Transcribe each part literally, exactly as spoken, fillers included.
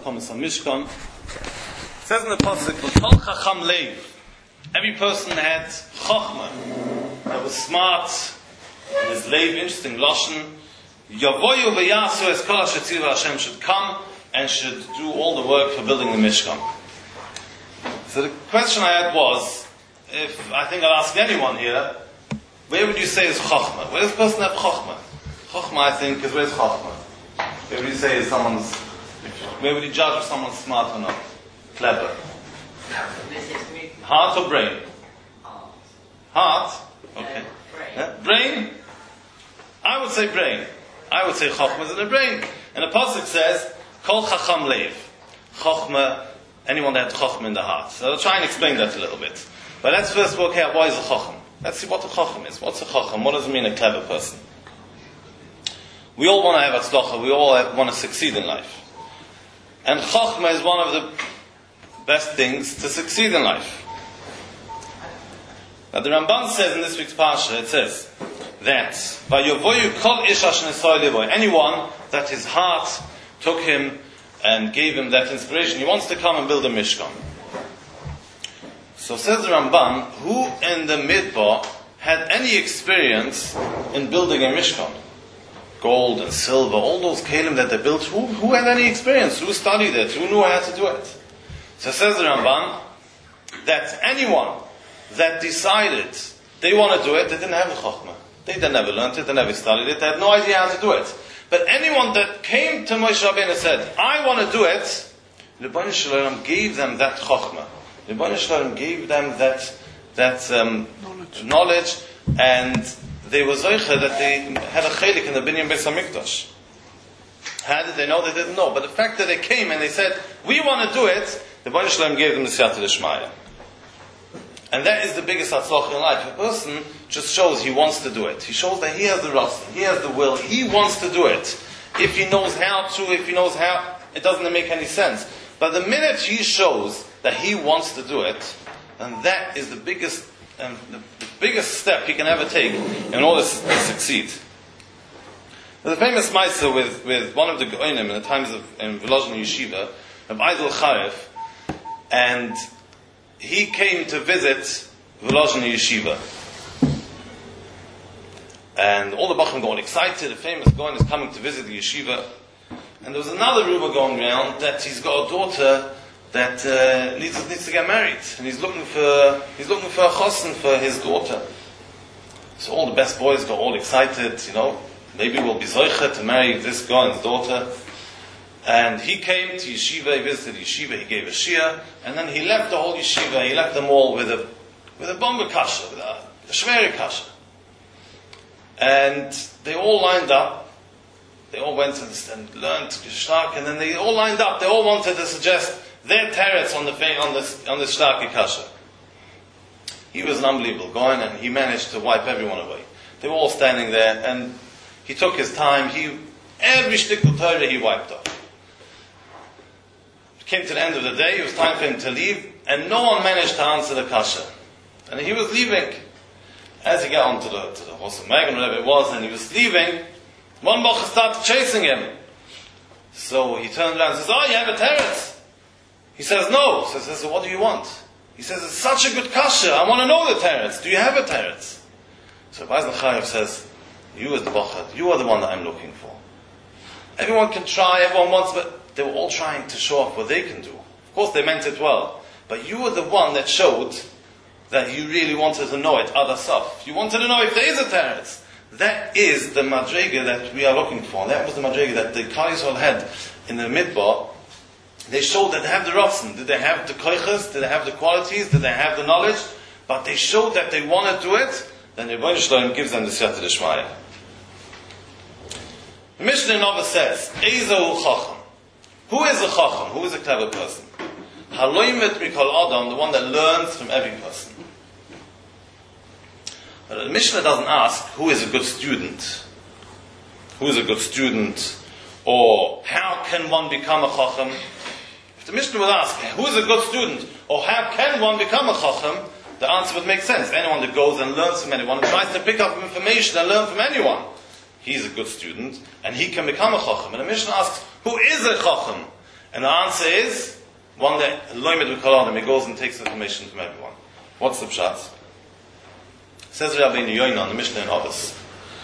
Akomis HaMishkan. It says in the Pasuk, Kol Chacham Leiv. Every person had Chochmah, that was smart, and his Leiv, interesting Lashon. Yavoyu v'yasu es kol asher tzivah Hashem should come and should do all the work for building the Mishkan. So the question I had was, if I think I'll ask anyone here, where would you say is Chochmah? Where does the person have Chochmah? Chochmah, I think, is where's Chochmah? Where would you say is someone's, where would you judge if someone's smart or not? Clever. Heart or brain? Heart. Okay. Yeah? Brain? I would say brain. I would say Chochmah is in the brain. And the Pasuk says, Kol Chacham Leiv. Chochmah, anyone that had Chochmah in the heart. So I'll try and explain that a little bit. But let's first work out why is a Chocham. Let's see what a Chocham is. What's a Chocham? What does it mean, a clever person? We all want to have Atzlocha. We all have, want to succeed in life. And Chochmah is one of the best things to succeed in life. Now the Ramban says in this week's Parsha, it says that Vayovoyu kol ish asher nesoi levoy, anyone that his heart took him and gave him that inspiration, he wants to come and build a Mishkan. So says the Ramban, who in the Midbar had any experience in building a Mishkan? Gold and silver, all those kelim that they built, who, who had any experience? Who studied it? Who knew how to do it? So says the Ramban, that anyone that decided they want to do it, they didn't have the Chochmah. They, they never learned it, they never studied it, they had no idea how to do it. But anyone that came to Moshe Rabbeinu and said, I want to do it, Rebbeinu Shalom gave them that Chochmah. Rebbeinu Shalom gave them that, that um, knowledge. knowledge, and they were zoicha that they had a chelik in the Binyan Beis HaMikdash. How did they know? They didn't know. But the fact that they came and they said, we want to do it, the Rebbeinu Shalom gave them the Siyata D'Shmaya. And that is the biggest atzloch in life. A person just shows he wants to do it. He shows that he has the rust, he has the will, he wants to do it. If he knows how to, if he knows how, it doesn't make any sense. But the minute he shows that he wants to do it, then that is the biggest, um, the, the biggest step he can ever take in order to succeed. There's a famous ma'aser with, with one of the Go'onim in the times of in Volozhin Yeshiva, of Eidel Charef, and he came to visit Volozhin Yeshiva. And all the Bachim got excited, the famous Goin is coming to visit the Yeshiva. And there was another rumor going around that he's got a daughter that uh, needs, needs to get married. And he's looking for he's looking for a chosen for his daughter. So all the best boys got all excited, you know, maybe we'll be zoicha to marry this Goin's daughter. And he came to Yeshiva, he visited Yeshiva, he gave a shia, and then he left the whole Yeshiva, he left them all with a with a bomba kasha, with a, a shveri kasha. And they all lined up, they all went to this and learned Shtark, and then they all lined up, they all wanted to suggest their teretz on the on this on the Shtarki kasha. He was an unbelievable guy, and he managed to wipe everyone away. They were all standing there, and he took his time, he every shtickle Torah he wiped off. Came to the end of the day, it was time for him to leave, and no one managed to answer the kasha. And he was leaving. As he got onto the, to the horse of Megan, whatever it was, and he was leaving, one bocha started chasing him. So he turned around and says, oh, you have a teretz? He says, no. So he says, so what do you want? He says, it's such a good kasha, I want to know the teretz. Do you have a teretz? So Rabbi Chayev says, you as the bocha, you are the one that I'm looking for. Everyone can try, everyone wants, but they were all trying to show off what they can do. Of course, they meant it well. But you were the one that showed that you really wanted to know it, other stuff. You wanted to know if there is a teretz. That is the madrega that we are looking for. That was the madrega that the Klal Yisrael had in the Midbar. They showed that they have the ratzon. Did they have the koiches? Did they have the qualities? Did they have the knowledge? But they showed that they want to do it. Then the Rebbeinu Shalom gives them the Siyata D'Shmaya. The Mishnah Nova says, Eizahu Chacham. Who is a Chacham? Who is a clever person? Haloimet mikol Adam, the one that learns from every person. But the Mishnah doesn't ask who is a good student. Who is a good student? Or how can one become a Chacham? If the Mishnah would ask who is a good student? Or how can one become a Chacham? The answer would make sense. Anyone that goes and learns from anyone, tries to pick up information and learn from anyone, he's a good student, and he can become a Chacham. And the Mishnah asks, who is a Chacham? And the answer is, one that loimed with kol adam, he goes and takes information from everyone. What's the pshat? Says Rabbeinu Yoina on the Mishnah in Avos.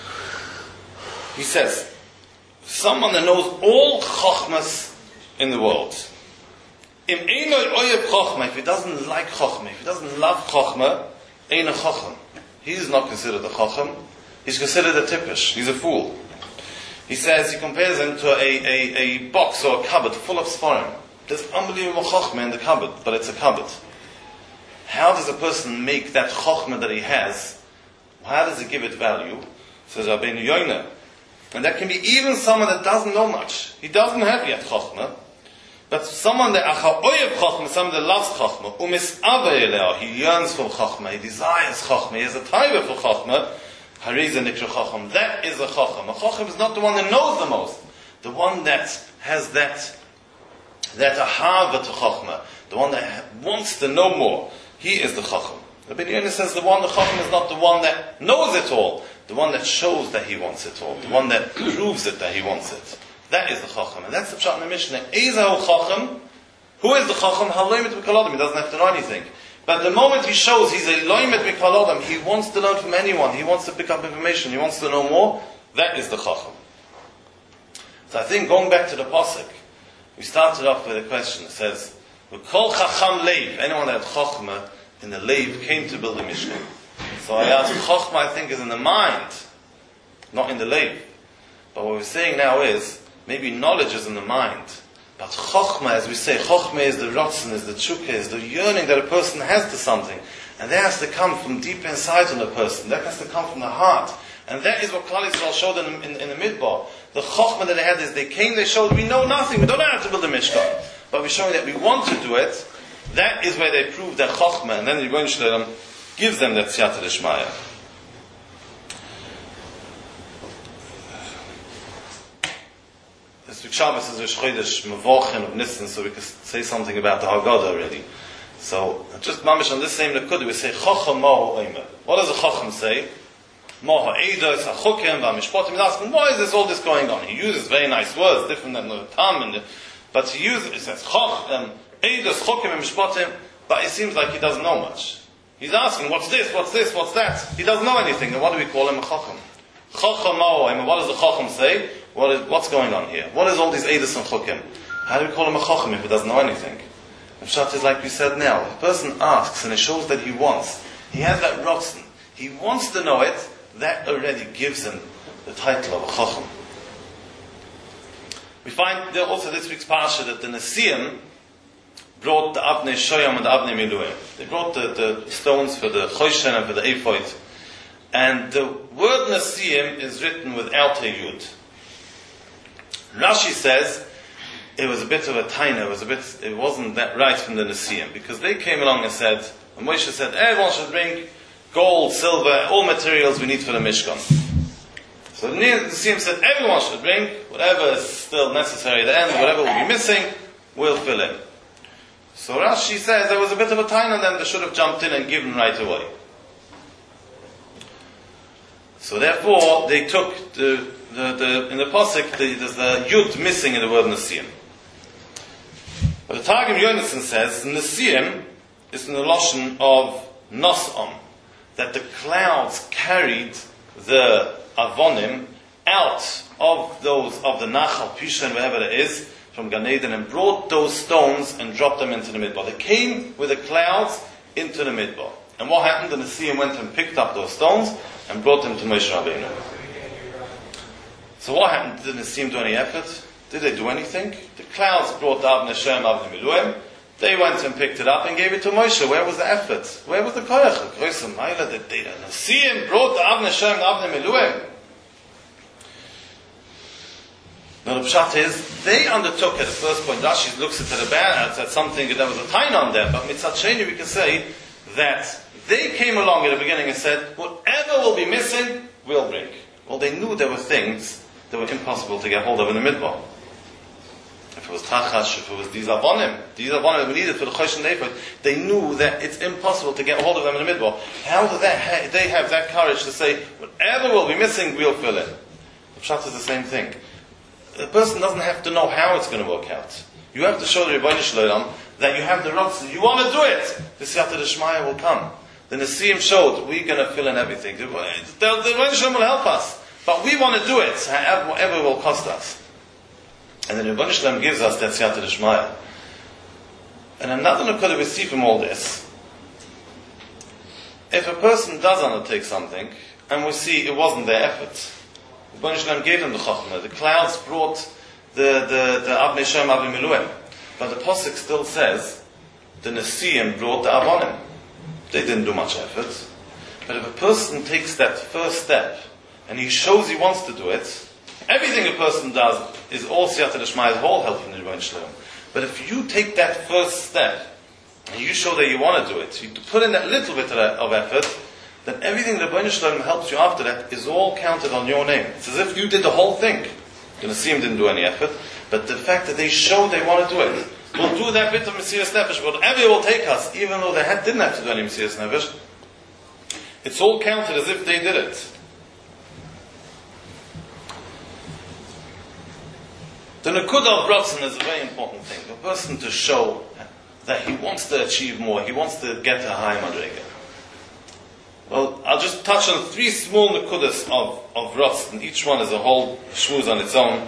He says, someone that knows all chokhmas in the world, Im einoi oyev chokhma, if he doesn't like chokhma, if he doesn't love chokhma, ein a chochem. He is not considered a chochem. He's considered a tippish. He's a fool. He says, he compares him to a, a, a box or a cupboard full of sforim. There's unbelievable chokhma in the cupboard, but it's a cupboard. How does a person make that chokhma that he has, how does he give it value? Says Rabbeinu Yoina. And that can be even someone that doesn't know much. He doesn't have yet chokhma. But someone that achaoyev chokhmah, someone that loves chokhmah, umis avei, he yearns for chokhmah, he desires chokhmah, he has a taiva for chokhmah, hariza nikra chokhmah. That is a chokhmah. A chokhmah is not the one that knows the most, the one that has that that ahava to chokhmah, the one that wants to know more. He is the chokhmah. The Rabbeinu Yoina says the one, the chokhmah is not the one that knows it all, the one that shows that he wants it all, the one that proves it that he wants it. That is the Chacham. And that's the Pshat in the Mishnah. Ezahu Chacham. Who is the Chacham? Haloimet Mikol Adam. He doesn't have to know anything. But the moment he shows he's a Loimet Mikol Adam, he wants to learn from anyone. He wants to pick up information. He wants to know more. That is the Chacham. So I think going back to the Pasuk, we started off with a question. It says, Kol Chacham Leiv. Anyone that had Chachma in the Leiv came to build a Mishkan. So I asked, Chachma I think is in the mind, not in the Leiv. But what we're saying now is, maybe knowledge is in the mind, but chokhmah, as we say, chokhmah is the rotzen, is the chukah, is the yearning that a person has to something, and that has to come from deep inside of the person. That has to come from the heart, and that is what Klal Yisrael showed in, in, in the Midbar. The chokhmah that they had is they came, they showed we know nothing, we don't know how to build a mishkan, but we're showing that we want to do it. That is where they prove their chokhmah, and then the Rebbeinu Shalom gives them that siyata d'shmaya. This week Shabbos is Rosh Chodesh Mevorchen of Nisan, so we can say something about the Haggadah already. So, just mamish on this same Nekudah, we say Chacham Mo Oimer. What does a Chacham say? Mo Ha'edos Ha'chukim V'Mishpotim. He's asking, why is this all this going on? He uses very nice words, different than the Tam, and the, but he uses, he says Chacham Eidos Chukim V'Mishpotim, but it seems like he doesn't know much. He's asking, what's this, what's this, what's that? He doesn't know anything, and what do we call him? A Chacham. Chacham Mo Oimer. What does the Chacham say? What is, what's going on here? What is all these Eidos and Chukim? How do we call him a Chacham if he doesn't know anything? The Pshat is like we said now. If a person asks and it shows that he wants, he has that rotzen, he wants to know it, that already gives him the title of a Chacham. We find there also this week's Parsha that the Nesiim brought the Avnei Shoyam and the Avnei Miluim. They brought the, the stones for the Choshen and for the Ephod. And the word Nesiim is written without a Yud. Rashi says it was a bit of a taina, it was a bit, it wasn't that right from the Nesiim, because they came along and said, and Moshe said, everyone should bring gold, silver, all materials we need for the Mishkan. So the Nesiim said, everyone should bring whatever is still necessary at the end, whatever will be missing, we'll fill in. So Rashi says there was a bit of a taina, then they should have jumped in and given right away. So therefore, they took the The, the, in the Pasuk, the, there's the Yud missing in the word Nesiim. But the Targum Yonason says, Nesiim is in the Lashon of Nos'am, that the clouds carried the Avonim out of those, of the Nachal, Pishan, wherever it is, from Gan Eden, and brought those stones and dropped them into the Midbar. They came with the clouds into the Midbar. And what happened? The Nesiim went and picked up those stones and brought them to Moshe Rabbeinu. So what happened? Did the Nesiim do any effort? Did they do anything? The clouds brought the Avnei Shem, Avnei Miluim. They went and picked it up and gave it to Moshe. Where was the effort? Where was the koyach? The Nesiim brought the Avnei Shem, Avnei Miluim. Now the pshat is, they undertook at the first point, Rashi looks at the bad, at something that there was a tain on them, but mitzat sheni we can say that they came along at the beginning and said, whatever will be missing, we'll bring. Well, they knew there were things that were impossible to get hold of in the Midbar. If it was Tachash, if it was these Avonim, these Avonim we needed for the Chosh and Ephod, they knew that it's impossible to get hold of them in the Midbar. How do they, ha- they have that courage to say, whatever will be missing, we'll fill in? The Pshat is the same thing. The person doesn't have to know how it's going to work out. You have to show the Rebbeinu Shalom that you have the Ratzon. You want to do it. The Siyata D'Shmaya will come. The Nesiim showed we're going to fill in everything. The, the, the Rebbeinu Shalom will help us. But we want to do it, however, whatever it will cost us. And the Rebbeinu Shalom gives us that Siyata D'Shmaya. And another Nukudah we see from all this, if a person does undertake something, and we see it wasn't their effort, the Rebbeinu Shalom gave them the Chochmah, the clouds brought the the the Avnei Shem Avnei Miluim, but the Pasuk still says the Nesiim brought the Avonim. They didn't do much effort. But if a person takes that first step and he shows he wants to do it, everything a person does is all Siyata D'Shmaya, is all help from the Rebbeinu Shalom. But if you take that first step and you show that you want to do it, you put in that little bit of, of effort, then everything the Rebbeinu Shalom helps you after that is all counted on your name. It's as if you did the whole thing. The Nesiim didn't do any effort, but the fact that they showed they want to do it, we'll do that bit of Mesiras Nefesh, whatever it will take us, even though they had, didn't have to do any Mesiras Nefesh, it's all counted as if they did it. The Nekudah of Ratzon is a very important thing. A person to show that he wants to achieve more, he wants to get a high Madrega. Well, I'll just touch on three small Nekudas of, of Ratzon. Each one is a whole shmuz on its own.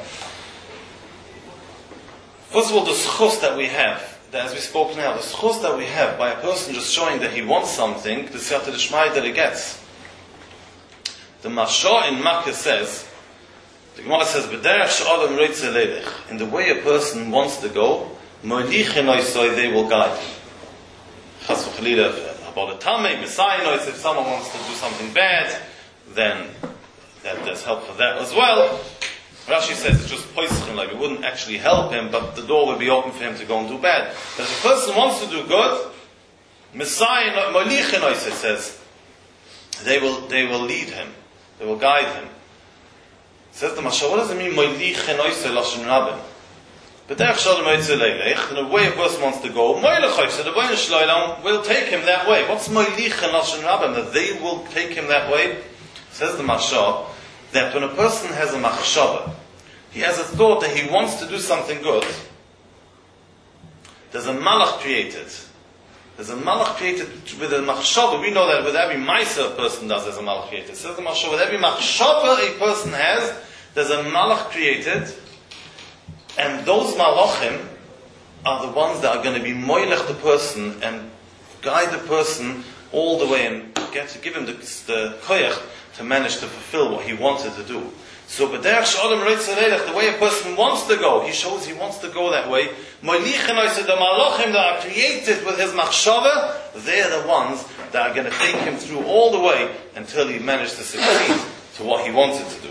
First of all, the schus that we have, that as we spoke now, the schus that we have by a person just showing that he wants something, the Siyata D'Shmaya that he gets. The Mashah in Makkah says, the Gemara says, "B'derech she'adam roitze leilech." In the way a person wants to go, mo'lichin oisoi, they will guide him. Chas v'chalila, about a tamei, messiah, if someone wants to do something bad, then that, there's help for that as well. Rashi says it's just poischim, like it wouldn't actually help him, but the door would be open for him to go and do bad. But if a person wants to do good, messiah, mo'lichin oisoi says, they will, they will lead him, they will guide him. Says the Mashal, what does it mean, mo'lichin oisoi lashon rabbim? But in the way a person wants to go, the Rebbeinu Shalom will take him that way. What's mo'lichin lashon rabbim? That they will take him that way? Says the Mashal, that when a person has a machshava, he has a thought that he wants to do something good, there's a malach created. There's a malach created with a machshava. We know that with every ma'aser a person does, there's a malach created. Says the Mashal, with every machshava a person has, there's a malach created. And those malachim are the ones that are going to be moilech the person and guide the person all the way and get to give him the, the koyach to manage to fulfill what he wanted to do. So, b'derech she'adam roitze leilech, the way a person wants to go, he shows he wants to go that way. Mo'lichin oisei, the malachim that are created with his machshava, they're the ones that are going to take him through all the way until he managed to succeed to what he wanted to do.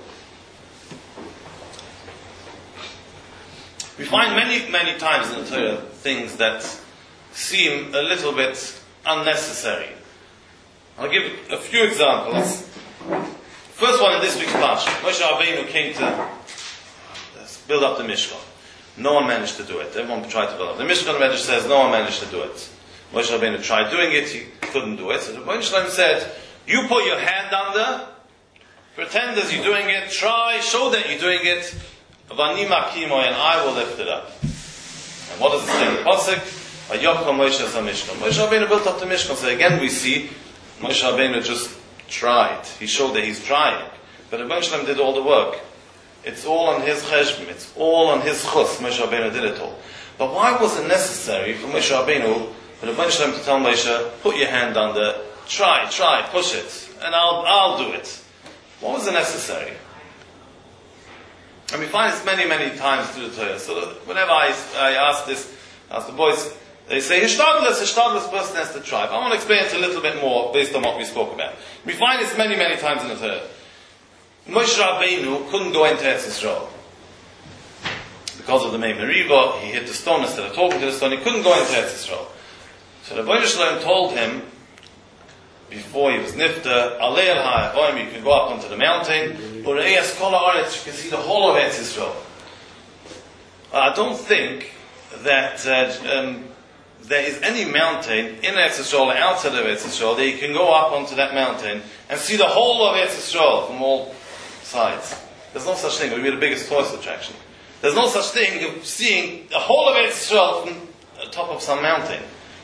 We find many, many times in the Torah things that seem a little bit unnecessary. I'll give a few examples. First one in this week's Parsha. Moshe Rabbeinu came to build up the Mishkan. No one managed to do it. Everyone tried to build up. The Mishkan Medrash says no one managed to do it. Moshe Rabbeinu tried doing it, he couldn't do it. So the Rebbeinu Shalom said, you put your hand under, pretend as you're doing it, try, show that you're doing it, and I will lift it up. And what does it say in the Pasuk? Moshe Rabbeinu built up the Mishkan. So again we see Moshe Rabbeinu just tried. He showed that he's trying. But Rebbeinu Shalom did all the work. It's all on his cheshbon. It's all on his chus. Moshe Rabbeinu did it all. But why was it necessary for Moshe Rabbeinu, for Rebbeinu Shalom to tell Moshe, put your hand under, try, try, push it, and I'll, I'll do it? What was it necessary? And we find this many, many times through the Torah. So whenever I, I ask this, ask the boys, they say, Hishtadlus, Hishtadlus person has to try. But I want to explain it a little bit more based on what we spoke about. We find this many, many times in the Torah. Moshe Rabbeinu couldn't go into Eretz Yisrael. Because of the Mei Meriva, he hit the stone instead of talking to the stone, he couldn't go into Eretz Yisrael. So the Rebbeinu Shalom told him, before he was nifta, Alei el ha'avoim, you can go up onto the mountain, Ure'es kol ha'aretz, you can see the whole of Eretz Yisrael. I don't think that uh, um, there is any mountain in Eretz Yisrael or outside of Eretz Yisrael that you can go up onto that mountain and see the whole of Eretz Yisrael from all sides. There's no such thing. It would be the biggest tourist attraction. There's no such thing of seeing the whole of Eretz Yisrael from the top of some mountain.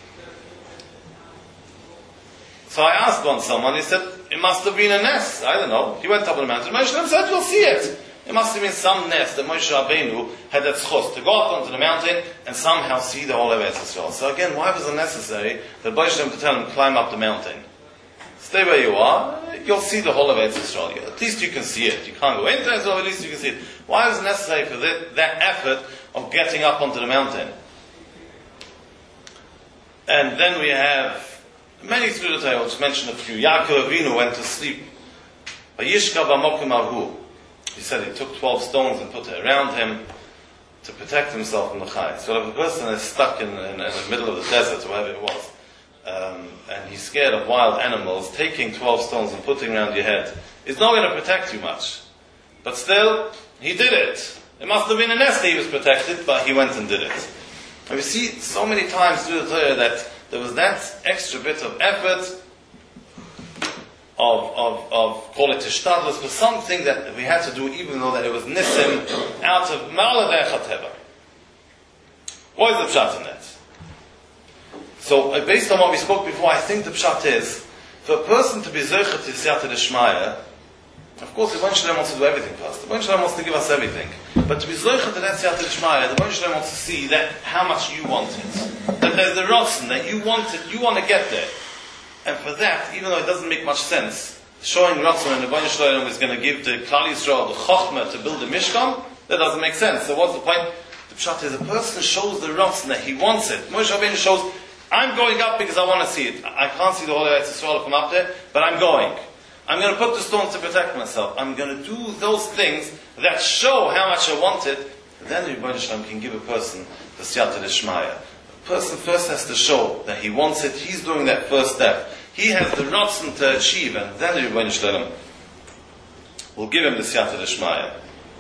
So I asked one someone, he said, it must have been a nest. I don't know. He went up on the mountain. Moshe Rabbeinu said, you'll see it. It must have been some nest that Moshe Rabbeinu had that schos to go up onto the mountain and somehow see the whole of Eretz Yisrael. So again, why was it necessary that Moshe Rabbeinu could tell him, climb up the mountain? Stay where you are, you'll see the whole of Eretz Yisrael. At least you can see it. You can't go into Eretz Yisrael, at least you can see it. Why was it necessary for that, that effort of getting up onto the mountain? And then we have many through the Torah. I'll just mention a few. Yaakov Avinu went to sleep. Vayishka b'mokim ahu. He said he took twelve stones and put it around him to protect himself from the chai. So if a person is stuck in, in, in the middle of the desert, wherever it was, um, and he's scared of wild animals, taking twelve stones and putting around your head is not going to protect you much. But still, he did it. It must have been a nest that he was protected, but he went and did it. And we see so many times through the Torah that there was that extra bit of effort Of, of, of call it tishtadlus, for something that we had to do, even though that it was nisim out of ma'aladei chateva. What is the pshat in that? So, uh, based on what we spoke before, I think the pshat is for a person to be zeichet to siyata d'shmaya. Of course, the Rebbeinu Shalom wants to do everything for us. The Rebbeinu Shalom wants to give us everything, but to be zeichet to that siyata d'shmaya, the Rebbeinu Shalom wants to see that how much you want it, that there's the rotzen that you want it, you want to get there. And for that, even though it doesn't make much sense, showing Ratzon and the Rebbeinu Shalom is going to give the Klal Yisrael the Chochmah to build the Mishkan, that doesn't make sense. So what's the point? The pshat is a person shows the Ratzon that he wants it. Moshe Rabbeinu shows, I'm going up because I want to see it. I can't see the whole Eretz Yisrael from up there, but I'm going. I'm going to put the stones to protect myself. I'm going to do those things that show how much I want it. Then the Rebbeinu Shalom can give a person the Siyata D'Shmaya. The person first has to show that he wants it. He's doing that first step. He has the rotzen to achieve, and then the Rebbeinu Shalom will give him the Siyata D'Shmaya.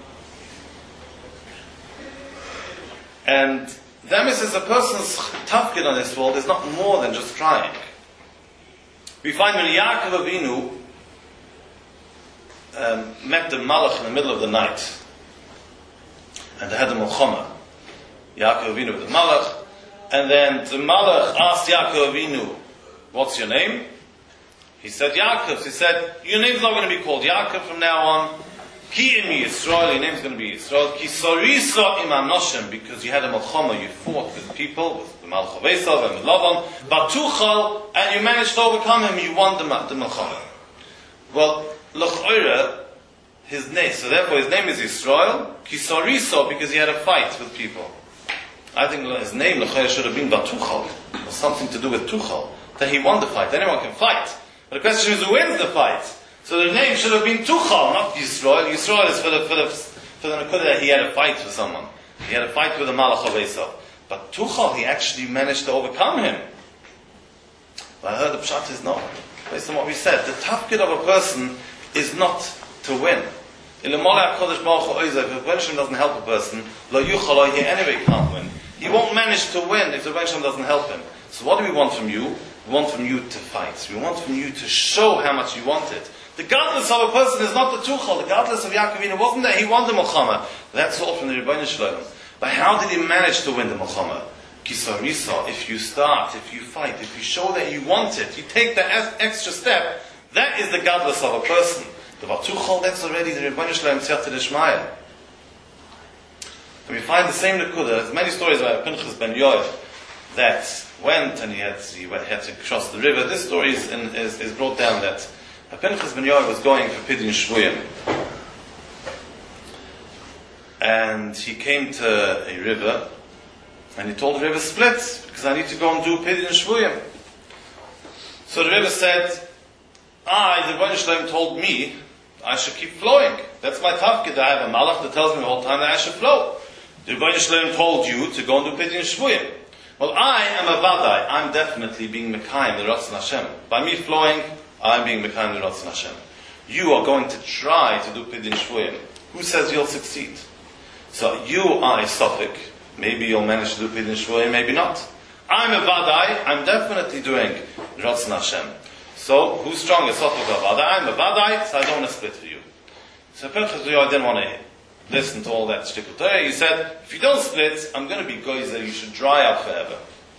And that means a person's tafkid on this world is not more than just trying. We find when Yaakov Avinu um, met the Malach in the middle of the night, and they had the Milchama. Yaakov Avinu with the Malach, and then the Malach asked Yaakov Avinu, what's your name? He said Yaakov. He said, your name's not going to be called Yaakov from now on. Ki imi Yisrael, your name's going to be Yisrael. Ki sorisa im anoshem, because you had a Milchama, you fought with people, with the Malach of Esav and with Lavan. Batuchal, and you managed to overcome him, you won the, the Milchama. Well, L'ch'oira, his name, so therefore his name is Yisrael. Ki sorisa, because he had a fight with people. I think his name, L'ch'oira, should have been Batuchal, or something to do with Tuchal. That he won the fight. Anyone can fight. But the question is, who wins the fight? So the name should have been Tuchal, not Yisrael. Yisrael is for the for the for the Nakuda that he had a fight with someone. He had a fight with the Malach of Esav. But Tuchal, he actually managed to overcome him. But I heard the pshat is not. Based on what we said, the tafkid of a person is not to win. In the Molech Kodesh Baruch Hu Oizav, if the Rebbeinu doesn't help a person, Lo Yuchal, he anyway can't win. He won't manage to win if the Rebbeinu doesn't help him. So what do we want from you? We want from you to fight. We want from you to show how much you want it. The godless of a person is not the Tuchal. The godless of Yaakov Avinu wasn't that he won the Milchama. That's all from the Rebbeinu Shalom. But how did he manage to win the Milchama? Kisarisa, if you start, if you fight, if you show that you want it, you take the extra step, that is the godless of a person. The Batuchal, that's already the Rebbeinu Shalom Siyata D'Shmaya. And we find the same Nekuda. There's many stories about Pinchas ben Yoel that went and he had, he had to cross the river. This story is, in, is, is brought down that Pinchas ben Yoel was going for Pidyon Shvuyim. And he came to a river and he told the river, split, because I need to go and do Pidyon Shvuyim. So the river said, I, the Rebbeinu Shalom told me I should keep flowing. That's my tafkid. I have a malach that tells me the whole time that I should flow. The Rebbeinu Shalom told you to go and do Pidyon Shvuyim. Well, I am a vadai. I'm definitely being Mekayim, the Ratzon Hashem. By me flowing, I'm being Mekayim, the Ratzon Hashem. You are going to try to do Pidyon Shvuyim. Who says you'll succeed? So you are a Sophic. Maybe you'll manage to do Pidyon Shvuyim, maybe not. I'm a vadai. I'm definitely doing Ratzon Hashem. So, who's stronger, Sophic or vadai? I'm a vadai, so I don't want to split for you. So Pinchas ben Yoel didn't want to listen to all that shtickle Torah. He said, if you don't split, I'm going to be goyzer, you should dry up forever.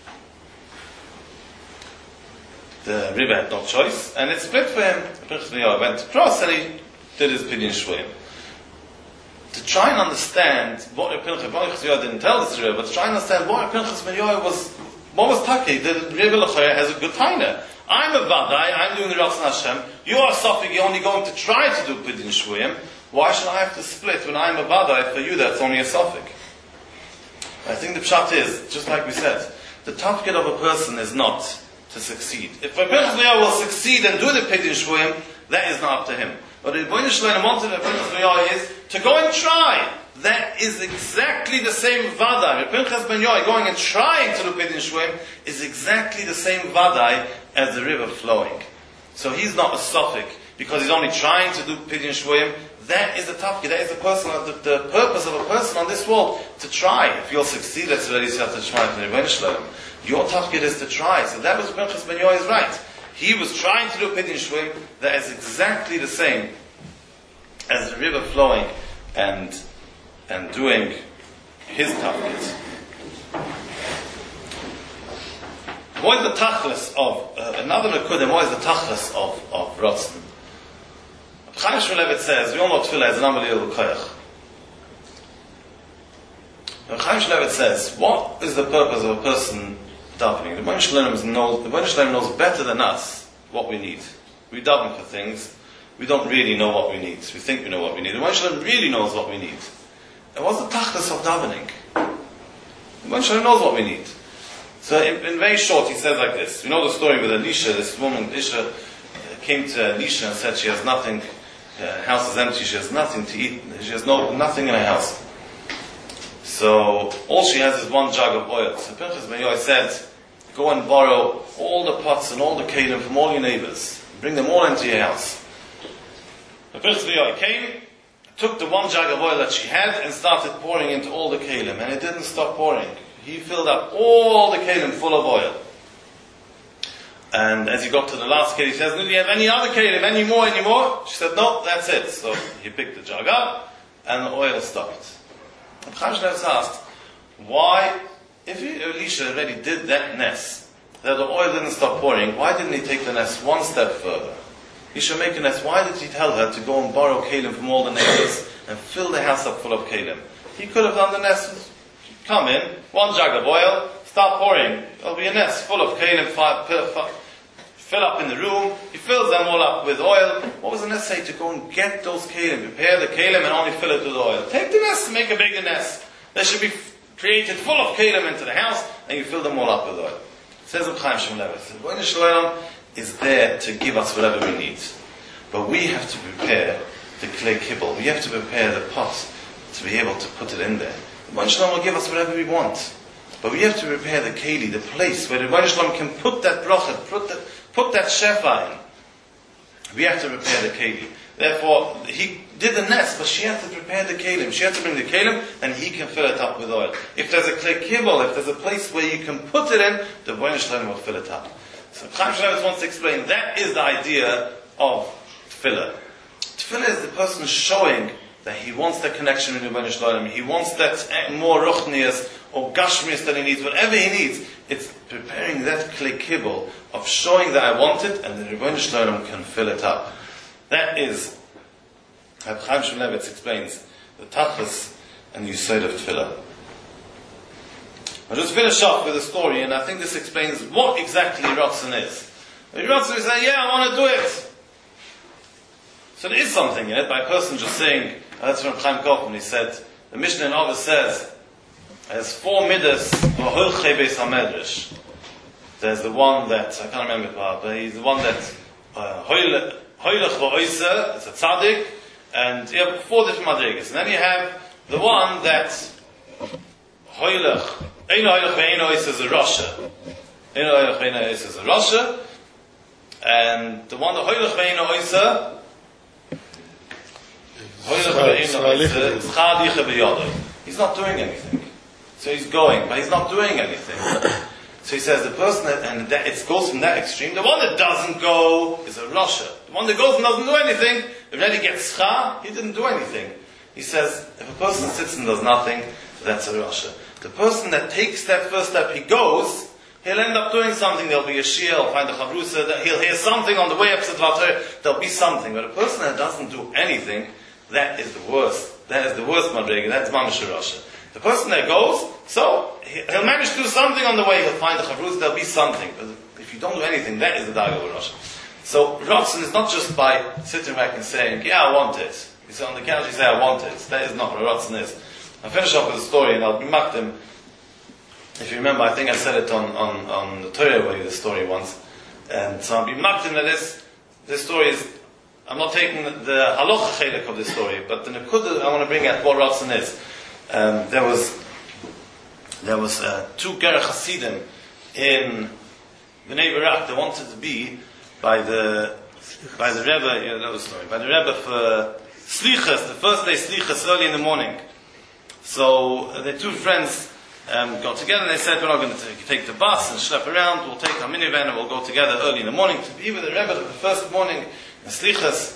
The Rebbe had no choice, and it split for him. Pinchas ben Yair went across and he did his pidyon shvuyim. To try and understand what Pinchas ben Yair didn't tell this Rebbe, but to try and understand what Pinchas ben Yair was, what was Taki, the Rebbe L'chaya has a good taina. I'm a Vadai, I'm doing the Ratzon Hashem, you are Sophic, you're only going to try to do pidyon shvuyim. Why should I have to split when I'm a Vadai? For you, that's only a Sophic. I think the pshat is, just like we said, the tafkid of a person is not to succeed. If a Pinchas ben Yair will succeed and do the pidyon shvuyim, that is not up to him. But the Rebbeinu Shalom wanted of Pinchas ben Yair is to go and try. That is exactly the same vadai. Pinchas ben Yair going and trying to do pidyon shvuyim is exactly the same vadai as the river flowing. So he's not a sophic because he's only trying to do pidyon shvuyim. That is the tafkid. That is the person, the, the purpose of a person on this world to try. If you'll succeed, that's already said to try for the Rebbeinu Shalom. Your tafkid is to try. So that was Pinchas ben Yair is right. He was trying to do pidyon shvuyim. That is exactly the same as the river flowing and and doing his tafkid. What is the tachlis of uh, another nekudim? What is the tachlis of of Ratzon? Chaim Shmulevitz says we all know tefillah is an unbelievable koyach. Chaim Shmulevitz says, what is the purpose of a person davening? The Rebbeinu Shalom knows, the Rebbeinu Shalom knows better than us what we need. We daven for things, we don't really know what we need. We think we know what we need. The Rebbeinu Shalom really knows what we need. And what's the tachlis of davening? The Rebbeinu Shalom knows what we need. So in, in very short, he says like this. You know the story with Elisha, this woman, Elisha, came to Elisha and said she has nothing, her house is empty, she has nothing to eat, she has no nothing in her house. So all she has is one jug of oil. So Pinchas ben Yair said, go and borrow all the pots and all the kelim from all your neighbors. Bring them all into your house. So Pinchas ben Yair came, took the one jug of oil that she had and started pouring into all the kelim. And it didn't stop pouring. He filled up all the kelim full of oil. And as he got to the last kelim, he says, do you have any other kelim? Any more, any more? She said, no, that's it. So he picked the jug up and the oil stopped. And Chaim Shmulevitz asked, why, if he, Elisha already did that ness, that the oil didn't stop pouring, why didn't he take the ness one step further? He should make a ness. Why did he tell her to go and borrow kelim from all the neighbors and fill the house up full of kelim? He could have done the ness. Come in, one jug of oil, start pouring. There'll be a nest full of kelim, fill up in the room. He fills them all up with oil. What was the nest say? To go and get those kelim, prepare the kelim and only fill it with oil. Take the nest, make a bigger nest. There should be created full of kelim into the house, and you fill them all up with oil. It says of Chaim Shmulevitz, the Rebbeinu Shalom is there to give us whatever we need. But we have to prepare the clay kibble. We have to prepare the pot to be able to put it in there. The Rebbeinu Shalom will give us whatever we want. But we have to prepare the keli, the place where the Rebbeinu Shalom can put that bracha, put that, put that shefa in. We have to prepare the keli. Therefore, he did the nest, but she had to prepare the kelim. She had to bring the kelim, and he can fill it up with oil. If there's a clay kibble, if there's a place where you can put it in, the Rebbeinu Shalom will fill it up. So Chaim Shmulevitz wants to explain, that is the idea of tefillah. Tefillah is the person showing that he wants that connection with the Rebbeinu Shalom. He wants that more ruchnias or gashmias that he needs, whatever he needs. It's preparing that clay kibble of showing that I want it, and the Rebbeinu Shalom can fill it up. That is, as Chaim Shmulevitz explains, the tachlis and the yesod of tefillah. I'll just finish off with a story, and I think this explains what exactly Ratzon is. Ratzon is saying, yeah, I want to do it. So there is something in it, by a person just saying, that's from Chaim Kaufman, he said, the Mishnah in Avos says, there's four midas of Holchei Beis HaMedrash. There's the one that, I can't remember it, but he's the one that, uh, Hoylech v'oiser, it's a tzaddik, and you have four different madrigas. And then you have the one that Hoylech, Eino Hoylech v'eino oiser is a Rasha. Eino Hoylech v'eino oiser is a Rasha. And the one that Hoylech v'eino oiser, Hoylech v'eino oiser is Chad Yicha b'yodoi. He's not doing anything. So he's going, but he's not doing anything. So he says the person that, and that, it goes from that extreme. The one that doesn't go is a Rasha. The one that goes and doesn't do anything, already gets schar, he didn't do anything. He says, if a person sits and does nothing, that's a rasha. The person that takes that first step, he goes, he'll end up doing something. There'll be a shia, he'll find a chavrusa, he'll hear something on the way up to Tvater, there'll be something. But a person that doesn't do anything, that is the worst. That is the worst madrega. That's mamash rasha. The person that goes, so he'll manage to do something on the way. He'll find a chavrusa. There'll be something. But if you don't do anything, that is the daga of rasha. So ratzon is not just by sitting back and saying, "Yeah, I want it." You sit on the couch, you say, "I want it." That is not what ratzon is. I'll finish off with a story, and I'll be makdim. If you remember, I think I said it on on on the Torah way, the story once, and so I'll be makdim that this this story is. I'm not taking the, the halacha chelik of this story, but the nekuda I want to bring at what ratzon is. Um, there was there was uh, two ger chasidim in Bnei Barak. They wanted to be by the by the Rebbe. Yeah, that was story by the Rebbe for slichas. The first day slichas early in the morning. So uh, the two friends um, got together and they said, "We're not going to take, take the bus and schlep around. We'll take our minivan and we'll go together early in the morning to be with the Rebbe the first morning." The slichas,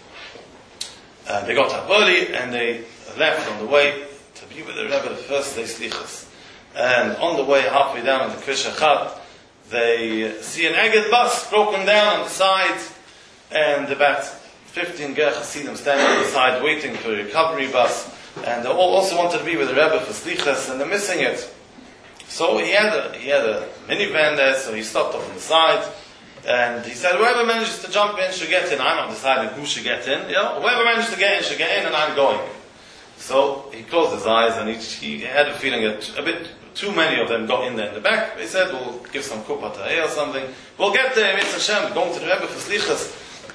uh, they got up early and they left on the way to be with the Rebbe the first day slichas. And on the way, halfway down in the Krish Echad, they see an Egged bus broken down on the side, and about fifteen ger chasidim standing on the side waiting for a recovery bus. And they all also wanted to be with the Rebbe for slichas, and they're missing it. So he had a he had a minivan there, so he stopped off on the side. And he said, whoever manages to jump in should get in. I'm not deciding who should get in. You know, whoever manages to get in should get in, and I'm going. So he closed his eyes, and he, he had a feeling that a bit too many of them got in there in the back. They said, we'll give some kupat ha'eh or something. We'll get there, Mitzvah Hashem, going to the Rebbe for slichas.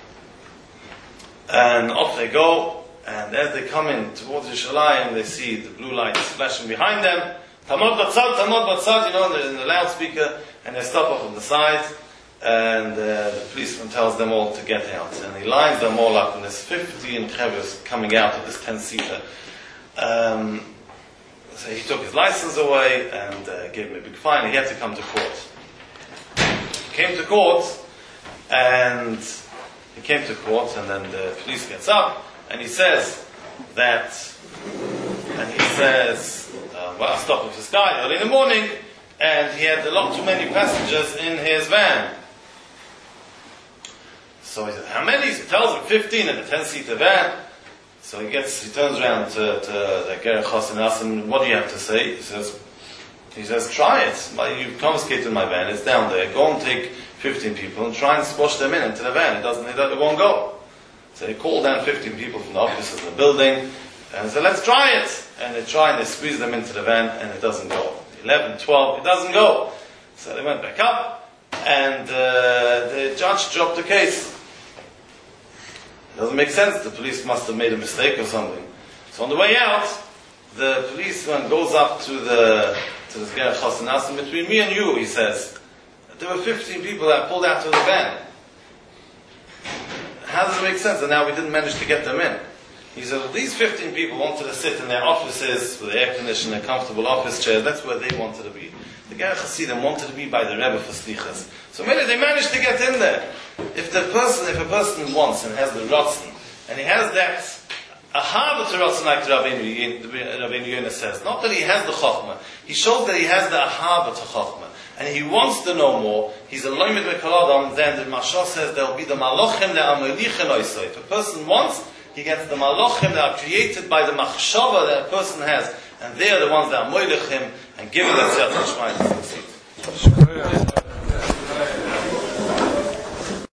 And off they go, and as they come in towards Yerushalayim, they see the blue lights flashing behind them. Tamod batzad, tamod batzad, you know, they're in the loudspeaker, and they stop off on the side. And uh, the policeman tells them all to get out. And he lines them all up, and there's fifteen chevers coming out of this ten-seater. Um, so he took his license away and uh, gave him a big fine. He had to come to court. He came to court, and he came to court, and then the police gets up, and he says that, and he says, uh, well, I stopped with this guy early in the morning, and he had a lot too many passengers in his van. So he said, how many? He tells him fifteen in the ten-seater van. So he gets, he turns around to, to the Ger Chos and asks him, what do you have to say? He says, he says, try it. You've confiscated my van, it's down there. Go and take fifteen people and try and squash them in into the van. It doesn't, it won't go. So he called down fifteen people from the offices of the building and said, let's try it. And they try and they squeeze them into the van and it doesn't go. eleven, twelve, it doesn't go. So they went back up and uh, the judge dropped the case. It doesn't make sense. The police must have made a mistake or something. So on the way out, the policeman goes up to the to this Ger Chos and asks him, between me and you, he says, there were fifteen people that pulled out of the van. How does it make sense? And now we didn't manage to get them in. He said, well, these fifteen people wanted to sit in their offices with air conditioning and comfortable office chairs. That's where they wanted to be. The Ger Chasidim wanted to be by the Rebbe for slichas. So maybe they managed to get in there. If the person, if a person wants and has the ratzon, and he has that ahava to ratzon, like Rabbeinu Yonah says, not that he has the chokhmah, he shows that he has the ahava to chokhmah, and he wants to know more. He's a loymid mekaladam. Then the Mashal says there will be the malachim le'amelichem oisay. If a person wants, he gets the malachim that are created by the machshava that a person has, and they are the ones that are moilechim and giving themselves to Shema.